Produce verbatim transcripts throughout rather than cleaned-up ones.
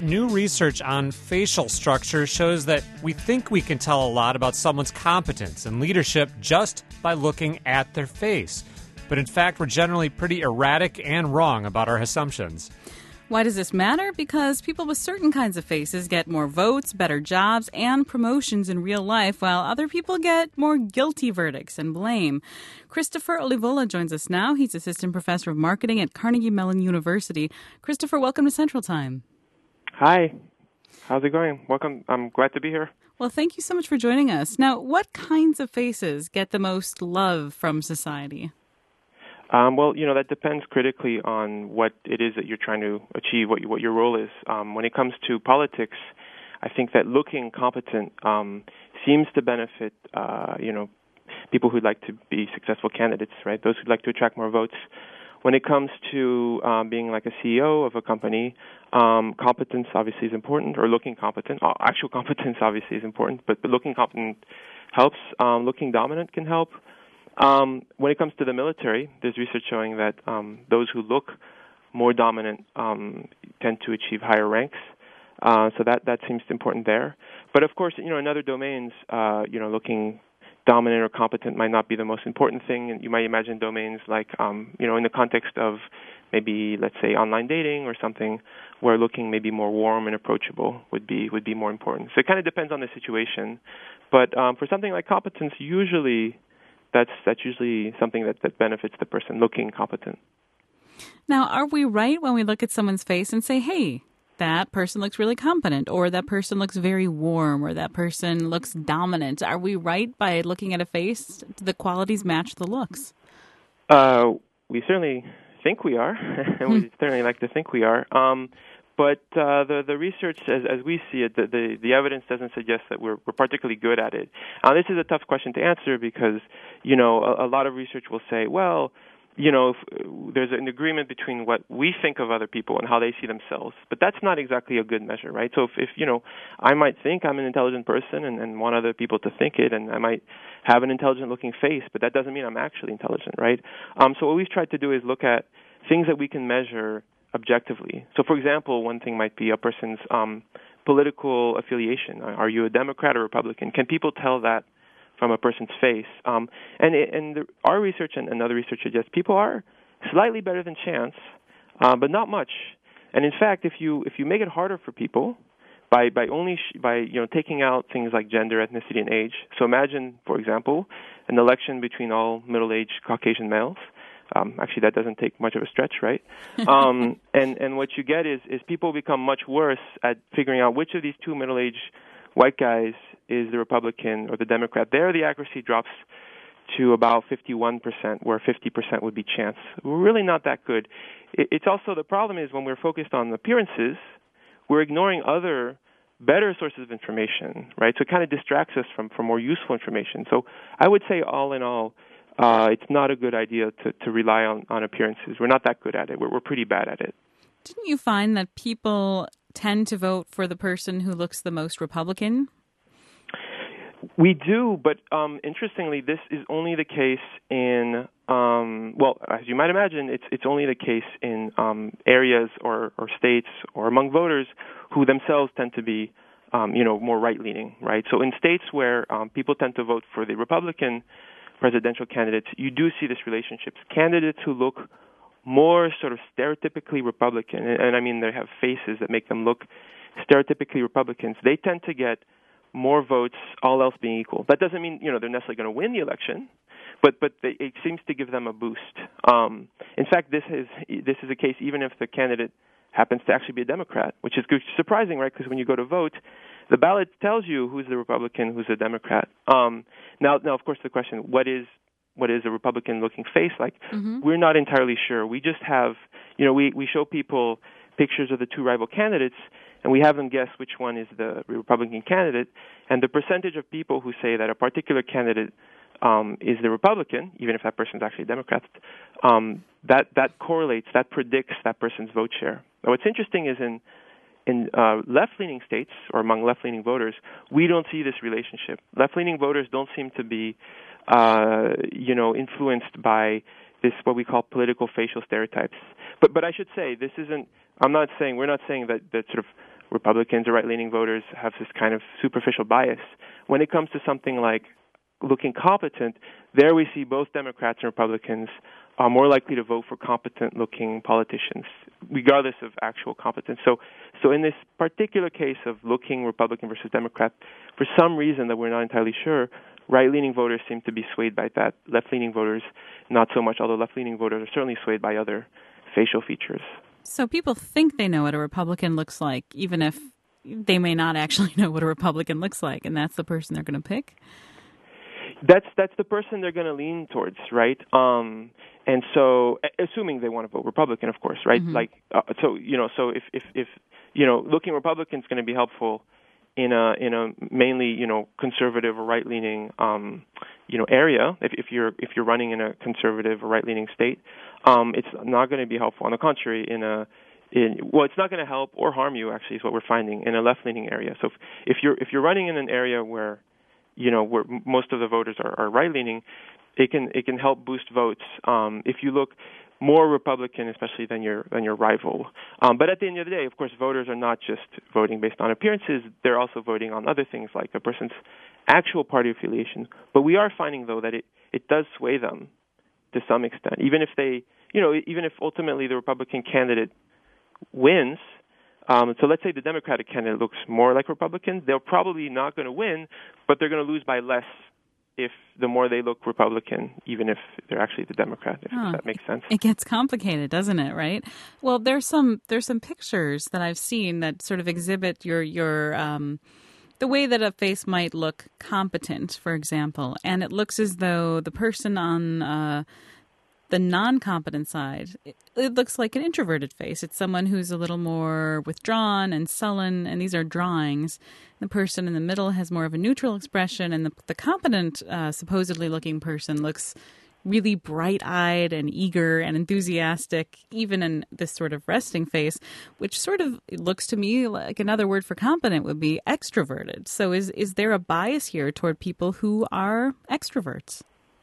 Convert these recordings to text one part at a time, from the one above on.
New research on facial structure shows that we think we can tell a lot about someone's competence and leadership just by looking at their face. But in fact, we're generally pretty erratic and wrong about our assumptions. Why does this matter? Because people with certain kinds of faces get more votes, better jobs, and promotions in real life, while other people get more guilty verdicts and blame. Christopher Olivola joins us now. He's assistant professor of marketing at Carnegie Mellon University. Christopher, welcome to Central Time. Hi. How's it going? Welcome. I'm glad to be here. Well, thank you so much for joining us. Now, what kinds of faces get the most love from society? Um, well, you know, that depends critically on what it is that you're trying to achieve, what you, what your role is. Um, when it comes to politics, I think that looking competent um, seems to benefit, uh, you know, people who'd like to be successful candidates, right? Those who'd like to attract more votes. When it comes to um, being like a C E O of a company, um, competence obviously is important, or looking competent. Uh, actual competence obviously is important, but, but looking competent helps. Um, looking dominant can help. Um, when it comes to the military, there's research showing that um, those who look more dominant um, tend to achieve higher ranks. Uh, so that, that seems important there. But of course, you know, in other domains, uh, you know, looking dominant or competent might not be the most important thing. And you might imagine domains like, um, you know, in the context of maybe, let's say, online dating or something, where looking maybe more warm and approachable would be would be more important. So it kind of depends on the situation. But um, for something like competence, usually that's that's usually something that, that benefits the person looking competent. Now, are we right when we look at someone's face and say, hey, that person looks really competent, or that person looks very warm, or that person looks dominant? Are we right by looking at a face? Do the qualities match the looks? Uh, we certainly think we are, and we certainly like to think we are. Um, but uh, the the research, as, as we see it, the, the the evidence doesn't suggest that we're we're particularly good at it. Now, this is a tough question to answer because, you know, a, a lot of research will say, well, you know, if, uh, there's an agreement between what we think of other people and how they see themselves. But that's not exactly a good measure, right? So if, if you know, I might think I'm an intelligent person and, and want other people to think it, and I might have an intelligent-looking face, but that doesn't mean I'm actually intelligent, right? Um, so what we've tried to do is look at things that we can measure objectively. So, for example, one thing might be a person's um, political affiliation. Are you a Democrat or Republican? Can people tell that from a person's face? Um, and it, and the, our research and, and other research suggests people are slightly better than chance, uh, but not much. And in fact, if you if you make it harder for people by by only sh- by you know taking out things like gender, ethnicity, and age. So imagine, for example, an election between all middle-aged Caucasian males. Um, actually, that doesn't take much of a stretch, right? Um, and and what you get is is people become much worse at figuring out which of these two middle-aged white guys is the Republican or the Democrat. There, the accuracy drops to about fifty-one percent, where fifty percent would be chance. We're really not that good. It, it's also, the problem is when we're focused on appearances, we're ignoring other better sources of information, right? So it kind of distracts us from, from more useful information. So I would say, all in all, uh, it's not a good idea to, to rely on, on appearances. We're not that good at it. We're, we're pretty bad at it. Didn't you find that people tend to vote for the person who looks the most Republican? We do, but um, interestingly, this is only the case in, um, well, as you might imagine, it's it's only the case in um, areas or, or states or among voters who themselves tend to be, um, you know, more right-leaning, right? So in states where um, people tend to vote for the Republican presidential candidates, you do see this relationship. Candidates who look more sort of stereotypically Republican, and, and I mean they have faces that make them look stereotypically Republicans, they tend to get more votes, all else being equal. That doesn't mean, you know, they're necessarily going to win the election, but but they, it seems to give them a boost. Um, in fact, this is this is a case even if the candidate happens to actually be a Democrat, which is surprising, right? Because when you go to vote, the ballot tells you who's the Republican, who's a Democrat. Um, now, now, of course, the question: what is what is a Republican-looking face like? Mm-hmm. We're not entirely sure. We just have, you know, we we show people pictures of the two rival candidates, and we have them guess which one is the Republican candidate. And the percentage of people who say that a particular candidate um, is the Republican, even if that person is actually a Democrat, um, that that correlates, that predicts that person's vote share. Now, what's interesting is in in uh, left-leaning states, or among left-leaning voters, we don't see this relationship. Left-leaning voters don't seem to be, uh, you know, influenced by this, what we call political facial stereotypes. But but I should say, this isn't, I'm not saying, we're not saying that, that sort of Republicans or right-leaning voters have this kind of superficial bias. When it comes to something like looking competent, there we see both Democrats and Republicans are more likely to vote for competent-looking politicians, regardless of actual competence. So, so in this particular case of looking Republican versus Democrat, for some reason that we're not entirely sure, right-leaning voters seem to be swayed by that. Left-leaning voters, not so much, although left-leaning voters are certainly swayed by other facial features. So people think they know what a Republican looks like, even if they may not actually know what a Republican looks like, and that's the person they're going to pick? That's that's the person they're going to lean towards, right? Um, and so, assuming they want to vote Republican, of course, right? Mm-hmm. Like, uh, so you know, so if, if if you know, looking Republican is going to be helpful in a in a mainly you know conservative or right leaning um, you know area. If, if you're if you're running in a conservative or right leaning state, um, it's not going to be helpful. On the contrary, in a in, well, it's not going to help or harm you. Actually, is what we're finding in a left leaning area. So if, if you're if you're running in an area where you know, where most of the voters are, are right-leaning, it can it can help boost votes um, if you look more Republican, especially than your than your rival. Um, but at the end of the day, of course, voters are not just voting based on appearances; they're also voting on other things like a person's actual party affiliation. But we are finding, though, that it, it does sway them to some extent, even if they, you know, even if ultimately the Republican candidate wins. Um, so let's say the Democratic candidate looks more like Republican. They're probably not going to win, but they're going to lose by less if the more they look Republican, even if they're actually the Democrat, if, huh. if that makes sense. It gets complicated, doesn't it, right? Well, there's some there's some pictures that I've seen that sort of exhibit your your um, the way that a face might look competent, for example, and it looks as though the person on uh, the non-competent side, it, it looks like an introverted face. It's someone who's a little more withdrawn and sullen, and these are drawings. The person in the middle has more of a neutral expression, and the, the competent, uh, supposedly looking person looks really bright-eyed and eager and enthusiastic, even in this sort of resting face, which sort of looks to me like another word for competent would be extroverted. So is is there a bias here toward people who are extroverts?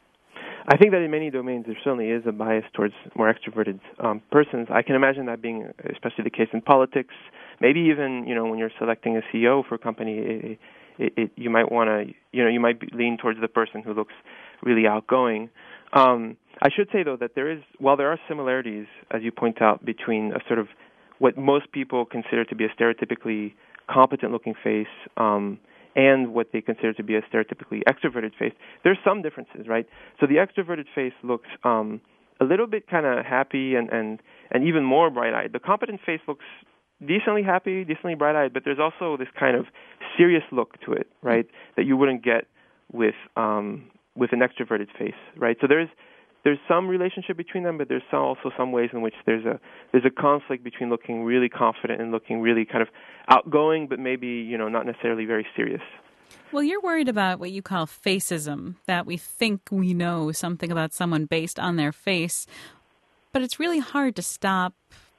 I think that in many domains there certainly is a bias towards more extroverted um, persons. I can imagine that being especially the case in politics. Maybe even, you know, when you're selecting a C E O for a company, it, it, it, you might want to, you know, you might be, lean towards the person who looks really outgoing. Um, I should say, though, that there is, while there are similarities, as you point out, between a sort of what most people consider to be a stereotypically competent-looking face um, and what they consider to be a stereotypically extroverted face, there's some differences, right? So the extroverted face looks um, a little bit kind of happy and, and, and even more bright-eyed. The competent face looks decently happy, decently bright-eyed, but there's also this kind of serious look to it, right, that you wouldn't get with um, with an extroverted face, right? So there's there's some relationship between them, but there's some, also some ways in which there's a there's a conflict between looking really confident and looking really kind of outgoing, but maybe, you know, not necessarily very serious. Well, you're worried about what you call facism, that we think we know something about someone based on their face, but it's really hard to stop,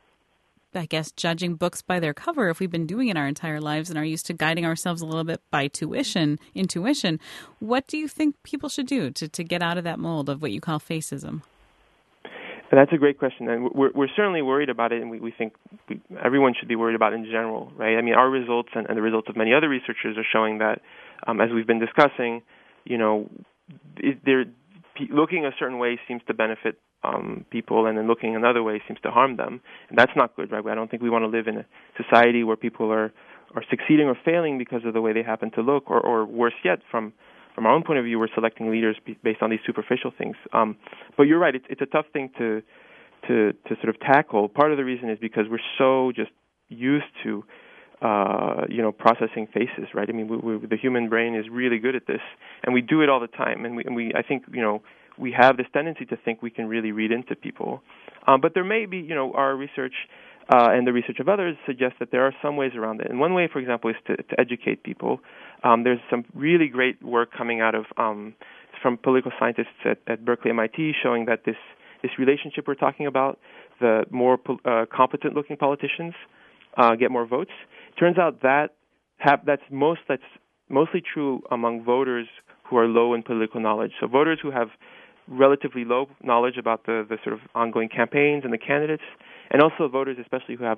I guess, judging books by their cover if we've been doing it our entire lives and are used to guiding ourselves a little bit by tuition, intuition. What do you think people should do to, to get out of that mold of what you call facism? That's a great question, and we're, we're certainly worried about it, and we, we think we, everyone should be worried about it in general, right? I mean, our results and, and the results of many other researchers are showing that, um, as we've been discussing, you know, it, they're, looking a certain way seems to benefit um, people, and then looking another way seems to harm them, and that's not good, right? I don't think we want to live in a society where people are, are succeeding or failing because of the way they happen to look, or, or worse yet, from From our own point of view, we're selecting leaders based on these superficial things. Um, but you're right; it's, it's a tough thing to, to to sort of tackle. Part of the reason is because we're so just used to, uh, you know, processing faces, right? I mean, we, we, the human brain is really good at this, and we do it all the time. And we, and we I think, you know, we have this tendency to think we can really read into people. Um, but there may be, you know, our research uh, and the research of others suggests that there are some ways around it. And one way, for example, is to, to educate people. Um, there's some really great work coming out of um, from political scientists at, at Berkeley, M I T, showing that this, this relationship we're talking about, the more uh, competent-looking politicians uh, get more votes. Turns out that have, that's most that's mostly true among voters who are low in political knowledge. So voters who have relatively low knowledge about the, the sort of ongoing campaigns and the candidates, and also voters especially who have a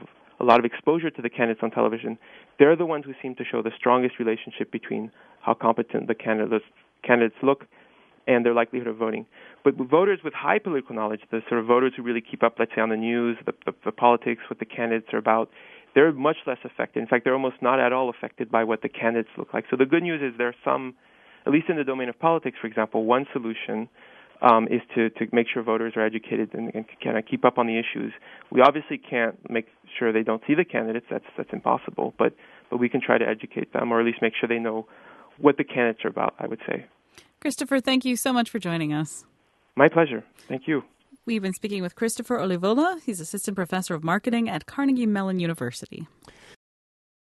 a lot of exposure to the candidates on television, they're the ones who seem to show the strongest relationship between how competent the candidates candidates look and their likelihood of voting. But voters with high political knowledge, the sort of voters who really keep up, let's say, on the news, the, the, the politics, what the candidates are about, they're much less affected. In fact, they're almost not at all affected by what the candidates look like. So the good news is there are some, at least in the domain of politics, for example, one solution um, is to, to make sure voters are educated and, and kind of keep up on the issues. We obviously can't make sure they don't see the candidates. That's that's impossible. But but we can try to educate them, or at least make sure they know what the candidates are about, I would say. Christopher, thank you so much for joining us. My pleasure. Thank you. We've been speaking with Christopher Olivola. He's assistant professor of marketing at Carnegie Mellon University.